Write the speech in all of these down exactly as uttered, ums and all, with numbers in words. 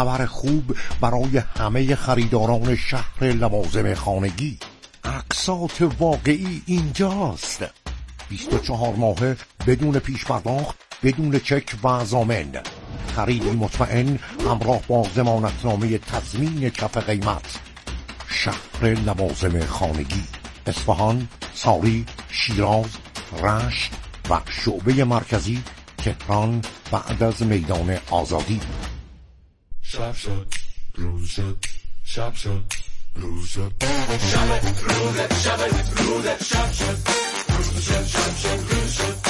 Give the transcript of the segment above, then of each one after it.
خبر خوب برای همه خریداران شهر لوازم خانگی. اقساط واقعی اینجاست. بیست و چهار ماهه بدون پیش پرداخت، بدون چک و ضامن. خریدی مطمئن همراه با ضمانتنامه تضمین کف قیمت. شهر لوازم خانگی، اصفهان، ساری، شیراز، رشت و شعبه مرکزی تهران بعد از میدان آزادی. شب شد روز شد، شب شد روز شد، شب روز شب روز شب شد روز شد، شب شد روز شد.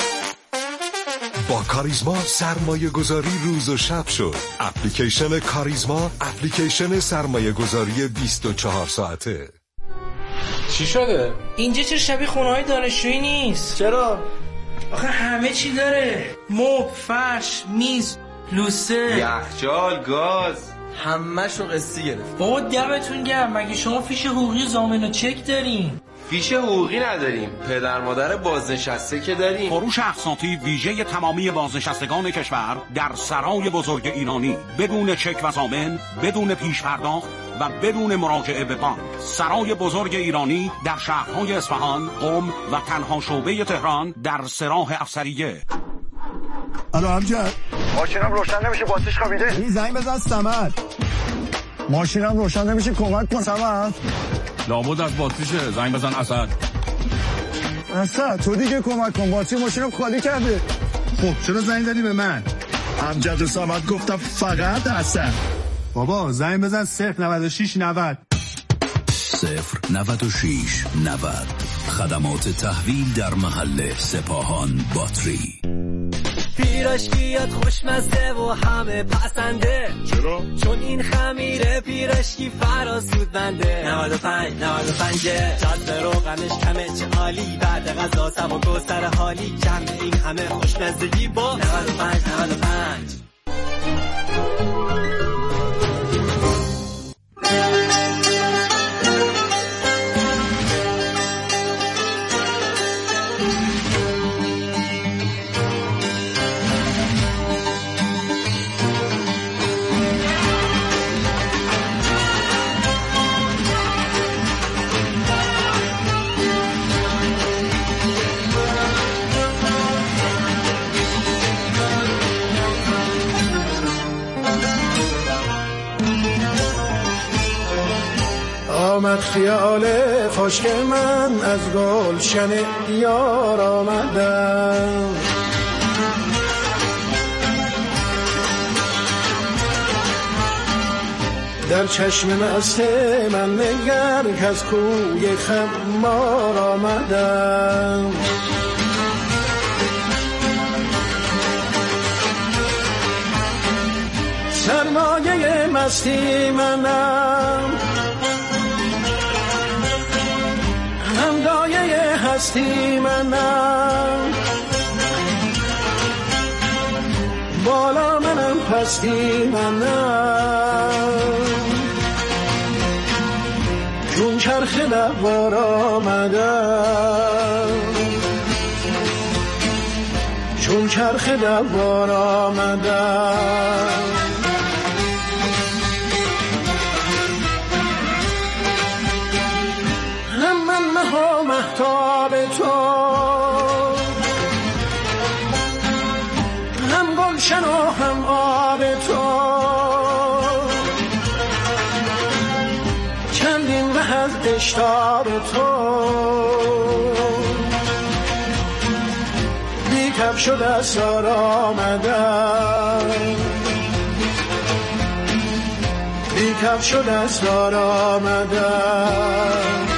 با کاریزما سرمایه گذاری روز و شب شد. اپلیکیشن کاریزما، اپلیکیشن سرمایه گذاری بیست و چهار ساعته. چی شده؟ اینجا چه شبیه خونه‌های دانشجویی نیست؟ چرا؟ آخه همه چی داره. مبل، فرش، میز، لوسه، یخچال، گاز، همه شو قسطی گرفت. بابا دمتون گرم. مگه شما فیش حقوقی ضامن و چک دارین؟ فیش حقوقی نداریم، پدر مادر بازنشسته که داریم. فروش اقساطی ویژه تمامی بازنشستگان کشور در سرای بزرگ ایرانی، بدون چک و ضامن، بدون پیش پرداخت و بدون مراجعه به بانک. سرای بزرگ ایرانی در شهرهای اصفهان، قم و تنها شعبه تهران در سراح افسریه. الو امجد، ماشینم روشن نمیشه، باتریش خوابیده. این زنگ بزن سمر. ماشینم روشن نمیشه، کمک کن سمر. لابد از باتریشه، زنگ بزن اسد. اسد تو دیگه کمک کن، باتری ماشینم خالی کرده. خب چرا زنگ زدی به من؟ امجد و سمر گفتم فقط اسد. بابا زنگ بزن صفر نود و شش نود. صفر نود و شش نود. خدمات تحویل در محل سپاهان باتری. پیراشکیات خوشمزه و همه پسنده. چرا؟ چون این خمیره پیراشکی فراسود بنده. نود و پنج نود و پنج جاده روغنش کمه چه عالی. بعد غذا سبک و سر حالی. جمع این همه خوشمزگی با نود و پنج نود و پنج. آمد خیال خشک من از گلشن یار آمدم. در چشم مست من نگر که از کوی خمار آمدم. سرمایه مستی منم، همدایه هستی منم. بالا منم پستی منم. چون چرخ دوار آمدم، چون چرخ دوار آمدم. ها مهتاب تو، هم گلشن و هم آب تو. چندین ره از اشتاب تو. بی کفش و دستار آمدم، بی کفش و دستار آمدم.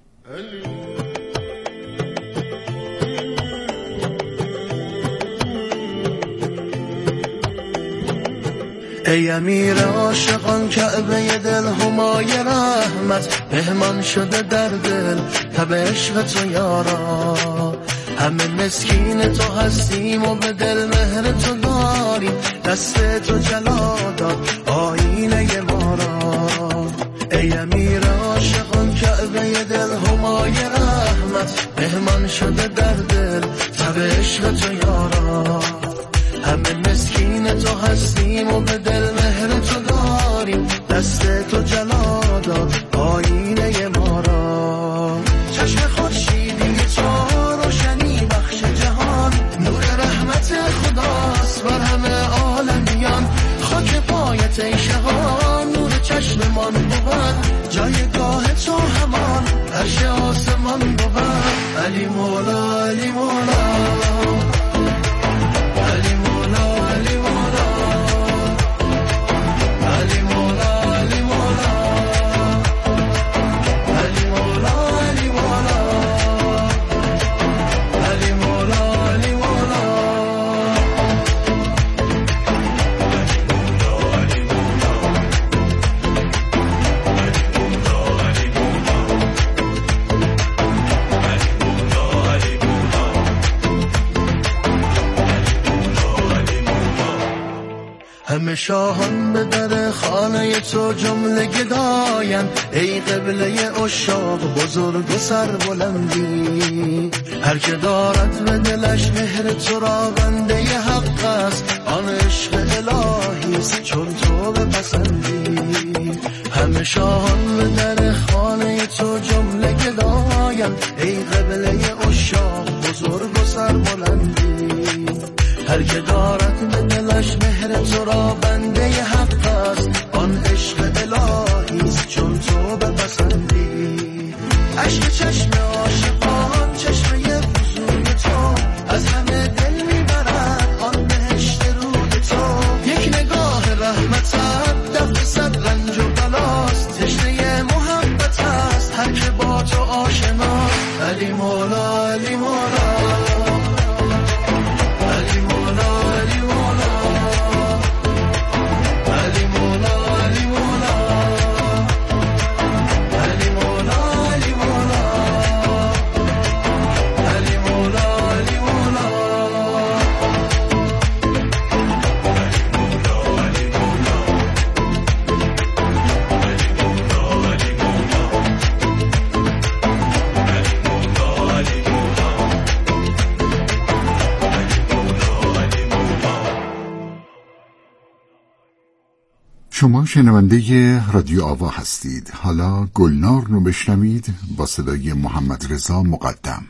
ای امیر عاشقان کعبه دل همای رحمت مهمان شده در دل تب عشق تو یارا همه مسکین تو هستیم و به دل مهر تو داریم دست تو جلا داد آینه ما را ای امیر عاشقان کعبه دل همای رحمت مهمان شده در دل تب عشق تو یارا همه مسکین تو هستیم و به دل مهر تو داریم دست تو جلا داد آینه ما را چشم خورشیدی تو روشنی بخش جهان نور رحمت خداست بر همه عالمیان خاک پایت ای شهان نور چشممان بود جایگاه تو همان عرش آسمان بود علی مولا علی مولا همه شاهان به در خانه تو جمله گداین ای قبله عشاق بزرگ و سربلندی هر که دارد به دلش مهر تو را بنده حق است آن عشق الهی است چون تو بپسندی همه شاهان به در خانه تو جمله گداین ای قبله عشاق بزرگ و سربلندی هر که دارد به دلش مهر تو را بنده حق است آن عشق الهی است چون تو بپسندی عشق چشم عاشقان چشمه وضوی تو از همه دل میبرد آن بهشت روی تو یک نگاه رحمتت دفع صد رنج و بلاست تشنه محبت است هر که با تو آشناست علی مولا علی مولا شما شنونده رادیو آوا هستید. حالا گلنار رو بشنوید با صدای محمد رضا مقدم.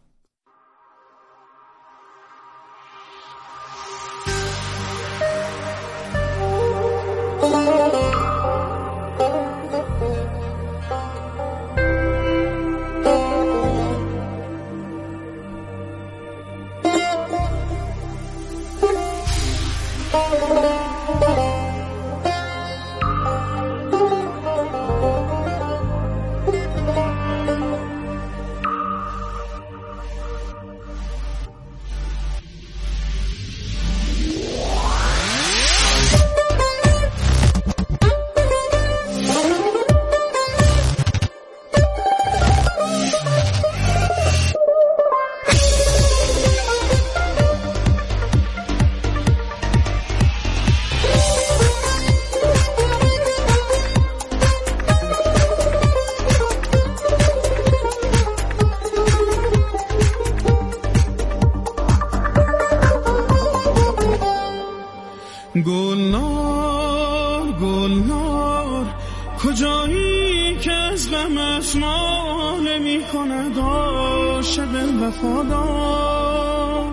گلنار گلنار کجایی که از غمت ناله می کند عاشق وفادار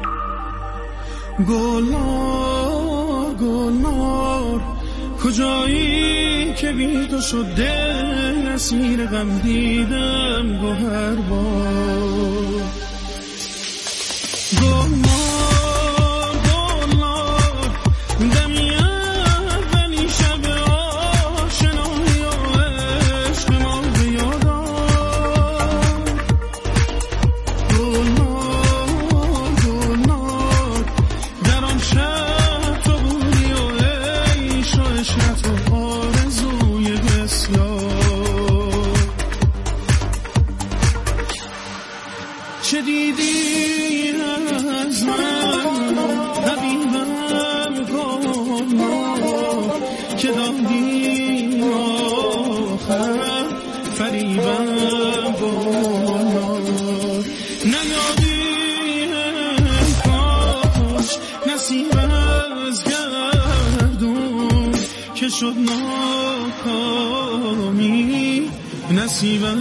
گلنار گلنار کجایی که بی تو شد دل اسیر غم دیدم گوهر بار گلنار چه دیدی از من حبیبم گناه که دادی آخر فریبم گناه نیادی کاش نصیب از گردون که شد ناکامی نصیبم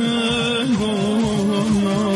گناه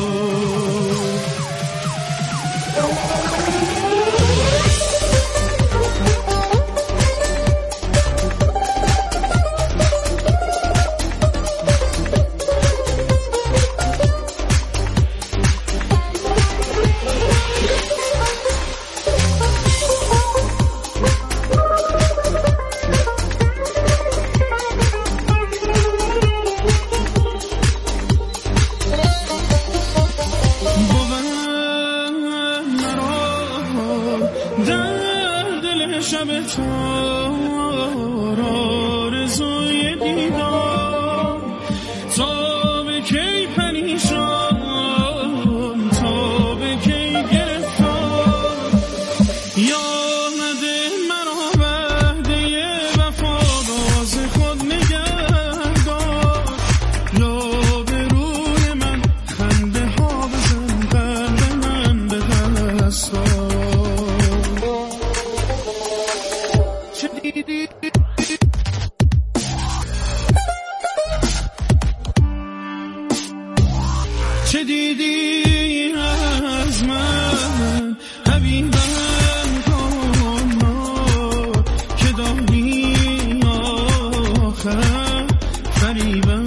چه دیدی از من حبیبم گناه که دادی آخر فریبم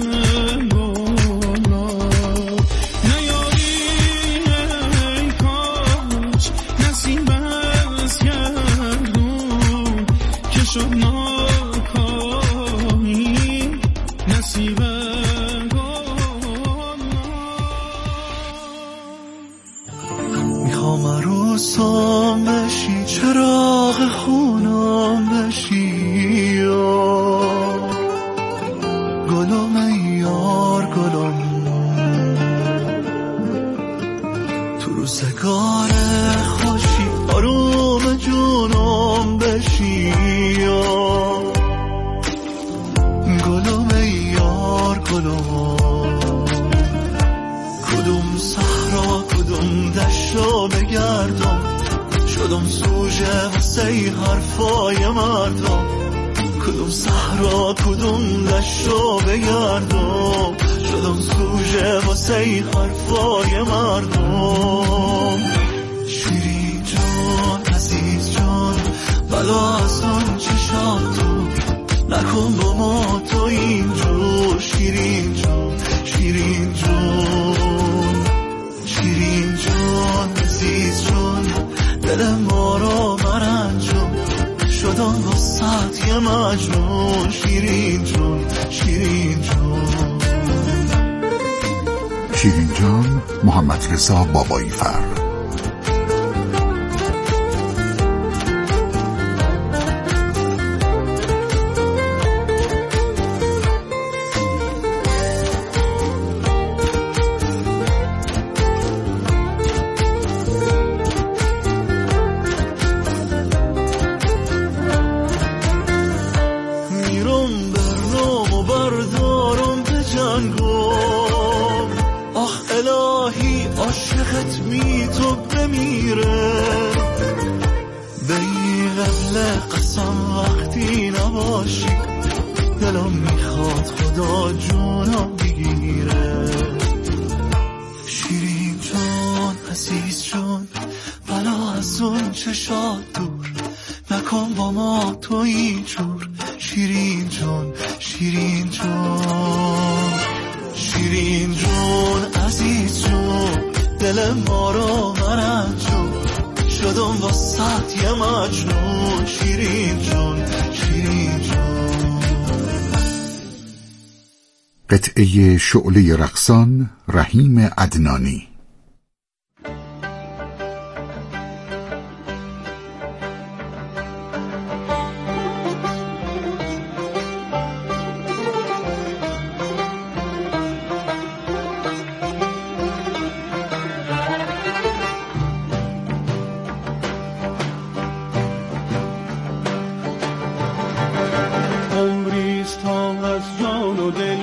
گناه نیاری ای کاش نصیب از گردون که شد ناکامی نصیبم سام بشی چراغ خونم بشی گلم ای یار گلم تو روزگار خوشی آروم جونم بشی گلم ای یار گلم کدوم صحرا کدوم دشت رو بگردم شدم سوژه واسه حرفای مردم کدوم صحرا کدوم دشت رو بگردم شدم سوژه واسه حرفای مردم شیرین جان عزیز جان بلا از آن چشات تو نکن با ما تو اینجور شیرین جان شیرین جان شیرین جان عزیز جان دل ما را مرنجون شدم وسط یه مجنون شیرین جان شیرین جان شیرین جان محمد رضا بابایی فر عاشقت می تو بمیره به این قبل قسم وقتی نباشی دلم میخواد خدا جونم بگیره شیرین جان عزیز جان بلا از اون چشات دور نکن با ما تو اینجور شیرین جان شیرین جان شیرین جان عزیز جان دل ما رو مرنجون شدم واسط یه مجنون شیرین جان شیرین جان قطعه شعله رقصان رحیم عدنانی.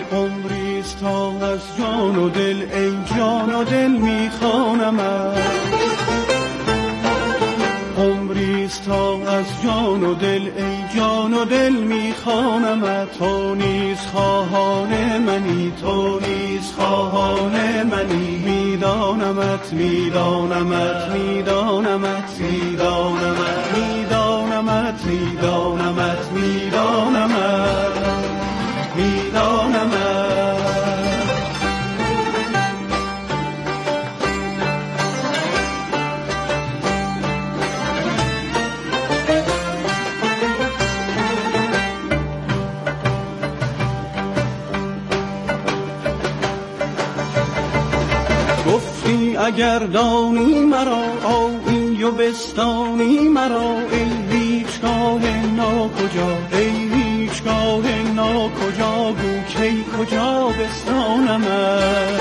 عمریست تا از جان و دل ای جان و دل میخوانمت، عمریست تا از جان و دل ای جان و دل میخوانمت. تو نیز خواهان منی، تو نیز خواهان منی، میدانمت میدانمت میدانمت میدانمت میدانمت میدانمت میدانمت میدانمت. گفتی اگر دانی مرا آیی و بستانی مرا، ای هیچگاه ناکجا ای هیچگاه ناکجا، گو کی کجا بستانمت.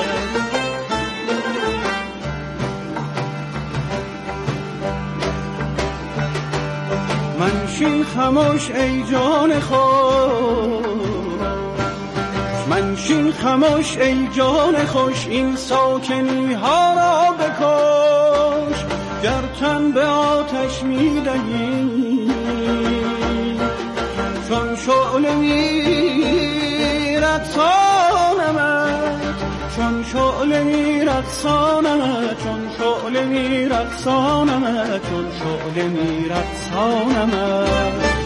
منشین خموش ای جان خود، منشین خموش ای جان خوش، این ساکنی ها را بکش. گر تن به آتش میدهی چون شعله میرقصانمت، چون شعله میرقصانمت، چون شعله میرقصانمت، چون شعله میرقصانمت.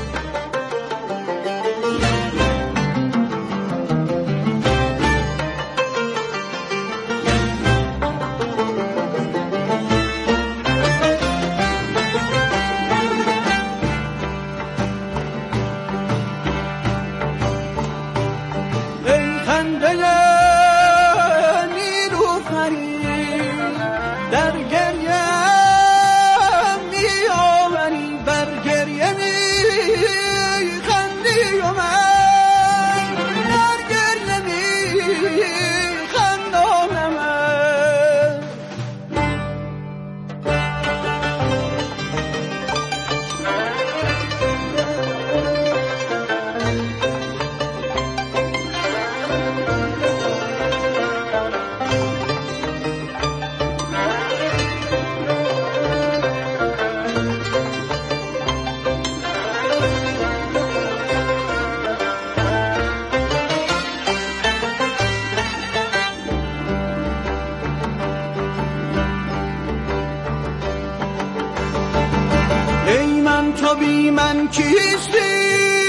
تو بی من کیستی،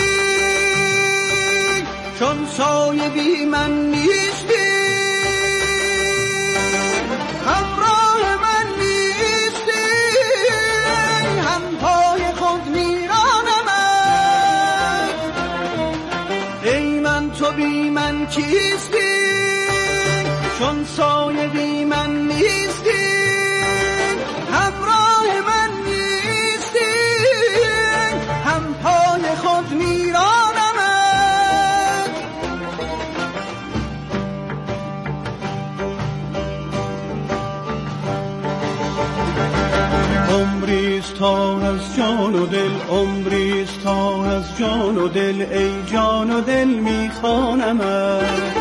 چون سایه بی من نیستی، همراه من نیستی، هم پای خود میرانمت. ای من تو بی من کیستی، چون سایه بی من نیستی، همراه من نیستی، هم پای خود میرانمت. عمریست تا از جان و دل، عمریست تا از جان و دل ای جان و دل میخوانمت.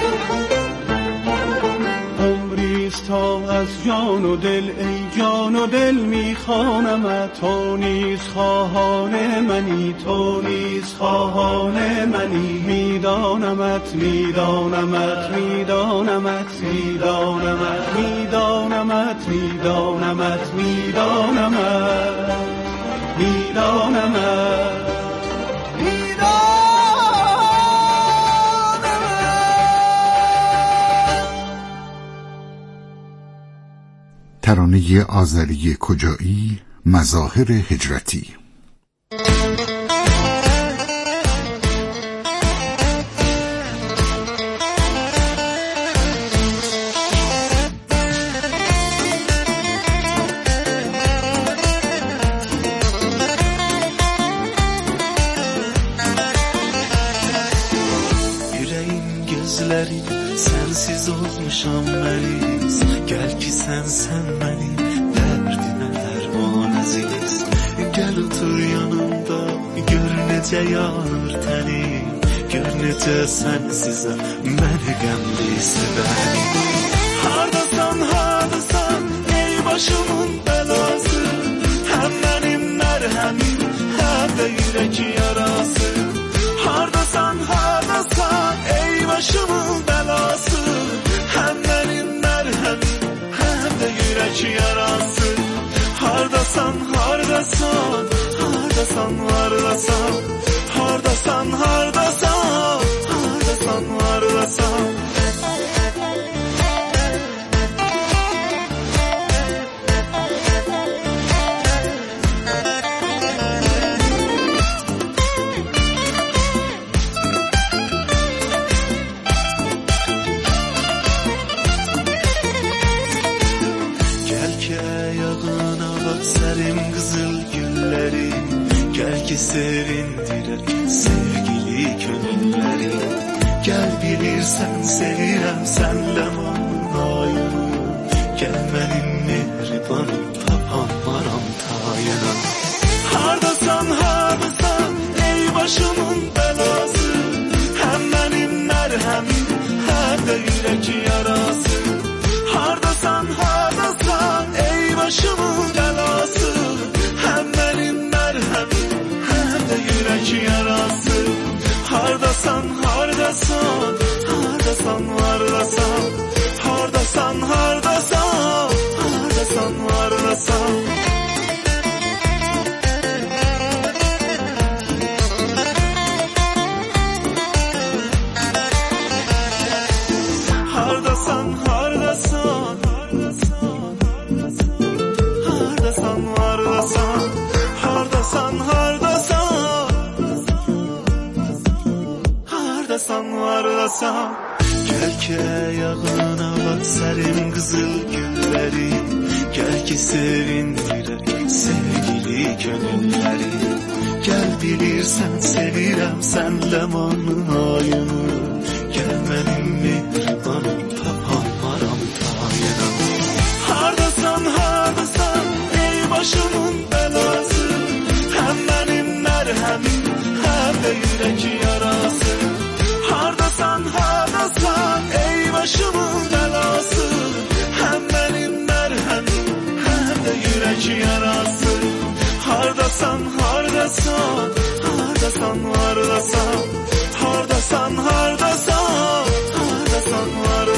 تا از جان و دل ای جان و دل میخوانمت. تو نیز خواهان منی، تو نیز خواهان منی، میدانمت میدانمت میدانمت میدانمت میدانمت میدانمت میدانمت میدانمت. ترانه آذری کجایی، مظاهر هجرتی. Yüreğim gözleri sensiz olmuşam meriz. Gel ki sen sen beni derdime derman aziz. Gel otur yanımda gör nece yanır tenim. gör necə sənsizəm məni qəmli sevən. Hardasan, hardasan ey başımın belası, həm mənim mərhəmim, həm də yürək yarası. Hardasan, hardasan ey başımın belası, həm mənim mərhəmim, həm də yürək yarası. Hardasan, hardasan, hardasan, hardasan, hardasan, hardasan, hardasan, hardasan. Sərim qızıl gülləri, gəl ki sevindirək sevgili könülləri. Gəl bilirsən sevirəm sənlə manayını, gəl mənim mehribanım tapanmaram tayına. Hardasan, hardasan ey başımın belası, həm mənim mərhəmim, həm də yürək yarası. Hardasan, hardasan ey başımın belası, həm mənim mərhəmim, həm də yürək yarası. Hardasan, hardasan, hardasan, hardasan, hardasan, hardasan, hardasan, hardasan. Hardasan, hardasan, hardasan, hardasan, hardasan, hardasan, hardasan. Gəl ki ayağına bak sərim qızıl gülləri, gəl ki sevindirək sevgili könülləri. Gəl bilirsən sevirəm sənlə manayını, gəl mənim mehribanım tapanmaram tayına. Hardasan, hardasan ey başımın belası, həm mənim mərhəmim, həm də yürək yarası. Hardasan, hardasan ey başımın belası, həm mənim mərhəmim, həm də yürək yarası. Hardasan, hardasan, hardasan, hardasan.